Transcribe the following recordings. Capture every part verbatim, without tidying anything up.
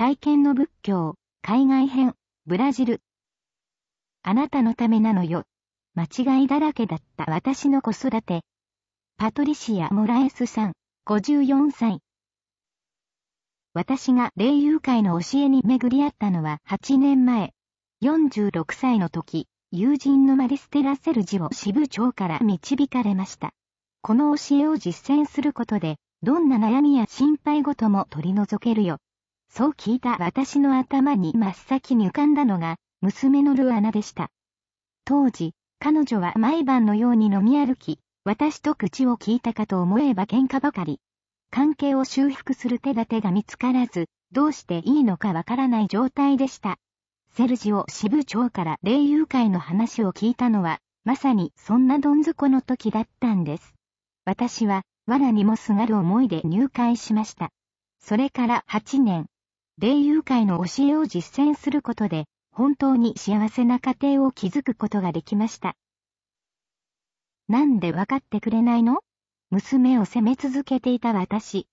体験の仏教、海外編、ブラジル。あなたのためなのよ。間違いだらけだった私の子育て。パトリシア・モラエスさん、ごじゅうよんさい。私が霊友会の教えに巡り合ったのははちねんまえ。よんじゅうろくさいの時、友人のマリステラ・セルジオ支部長から導かれました。この教えを実践することで、どんな悩みや心配事も取り除けるよ。そう聞いた私の頭に真っ先に浮かんだのが、娘のルアナでした。当時、彼女は毎晩のように飲み歩き、私と口を聞いたかと思えば喧嘩ばかり。関係を修復する手立てが見つからず、どうしていいのかわからない状態でした。セルジオ支部長から霊友会の話を聞いたのは、まさにそんなどん底の時だったんです。私は、藁にもすがる思いで入会しました。それからはちねん。霊友会の教えを実践することで、本当に幸せな家庭を築くことができました。なんでわかってくれないの？娘を責め続けていた私。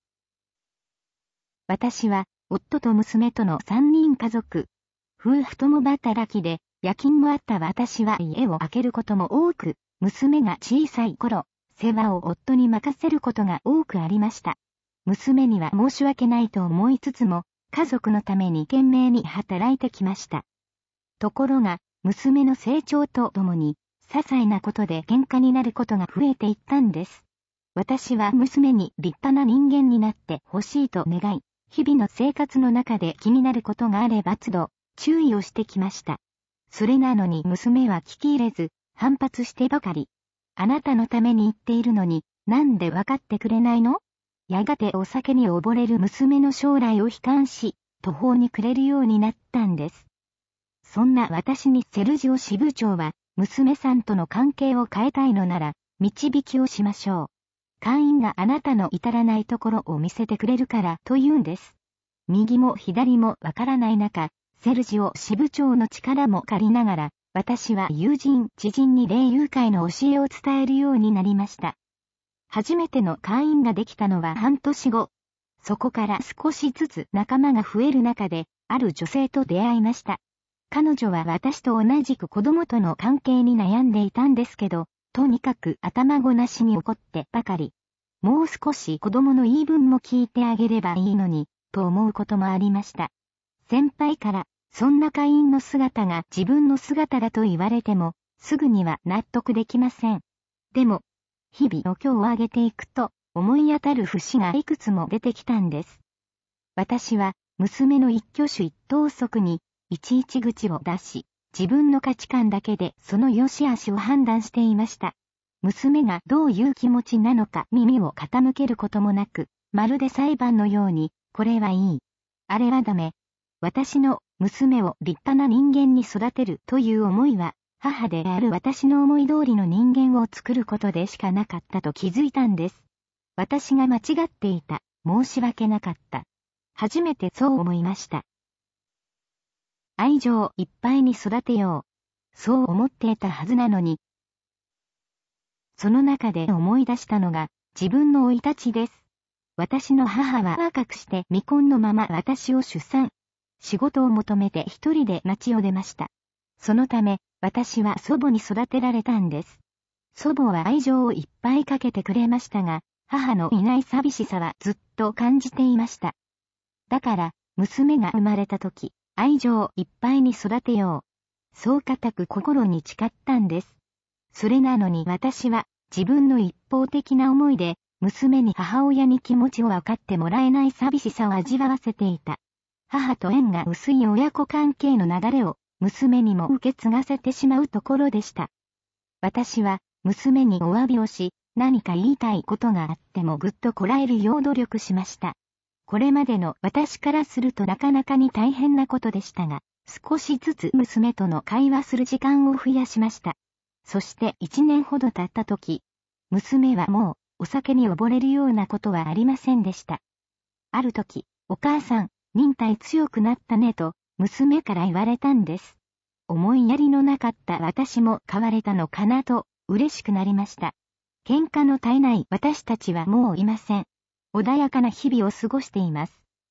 私は、夫と娘とのさんにん家族。夫婦共働きで、夜勤もあった私は家を空けることも多く、娘が小さい頃、世話を夫に任せることが多くありました。娘には申し訳ないと思いつつも、家族のために懸命に働いてきました。ところが、娘の成長とともに、些細なことで喧嘩になることが増えていったんです。私は娘に立派な人間になってほしいと願い、日々の生活の中で気になることがあれば都度、注意をしてきました。それなのに娘は聞き入れず、反発してばかり。あなたのために言っているのに、なんでわかってくれないの？やがてお酒に溺れる娘の将来を悲観し、途方に暮れるようになったんです。そんな私にセルジオ支部長は、娘さんとの関係を変えたいのなら、導きをしましょう。会員があなたの至らないところを見せてくれるからと言うんです。右も左もわからない中、セルジオ支部長の力も借りながら、私は友人、知人に霊友会の教えを伝えるようになりました。初めての会員ができたのは半年後。そこから少しずつ仲間が増える中で、ある女性と出会いました。彼女は私と同じく子供との関係に悩んでいたんですけど、とにかく頭ごなしに怒ってばかり。もう少し子供の言い分も聞いてあげればいいのに、と思うこともありました。先輩から、そんな会員の姿が自分の姿だと言われても、すぐには納得できません。でも、日々お経を上げていくと、思い当たる節がいくつも出てきたんです。私は、娘の一挙手一投足に、いちいち口を出し、自分の価値観だけでその良し悪しを判断していました。娘がどういう気持ちなのか耳を傾けることもなく、まるで裁判のように、これはいい。あれはダメ。私の娘を立派な人間に育てるという思いは、母である私の思い通りの人間を作ることでしかなかったと気づいたんです。私が間違っていた。申し訳なかった。初めてそう思いました。愛情いっぱいに育てよう。そう思っていたはずなのに。その中で思い出したのが自分の生い立ちです。私の母は若くして未婚のまま私を出産。仕事を求めて一人で町を出ました。そのため、私は祖母に育てられたんです。祖母は愛情をいっぱいかけてくれましたが、母のいない寂しさはずっと感じていました。だから、娘が生まれた時、愛情いっぱいに育てよう。そう固く心に誓ったんです。それなのに私は、自分の一方的な思いで、娘に母親に気持ちを分かってもらえない寂しさを味わわせていた。母と縁が薄い親子関係の流れを、娘にも受け継がせてしまうところでした。私は、娘にお詫びをし、何か言いたいことがあってもぐっとこらえるよう努力しました。これまでの私からするとなかなかに大変なことでしたが、少しずつ娘との会話する時間を増やしました。そして一年ほど経った時、娘はもうお酒に溺れるようなことはありませんでした。ある時、お母さん、忍耐強くなったねと、娘から言われたんです。思いやりのなかった私も変われたのかなと、嬉しくなりました。喧嘩の絶えない私たちはもういません。穏やかな日々を過ごしています。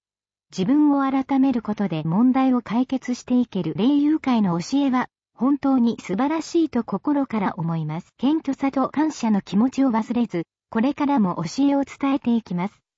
自分を改めることで問題を解決していける霊友会の教えは、本当に素晴らしいと心から思います。謙虚さと感謝の気持ちを忘れず、これからも教えを伝えていきます。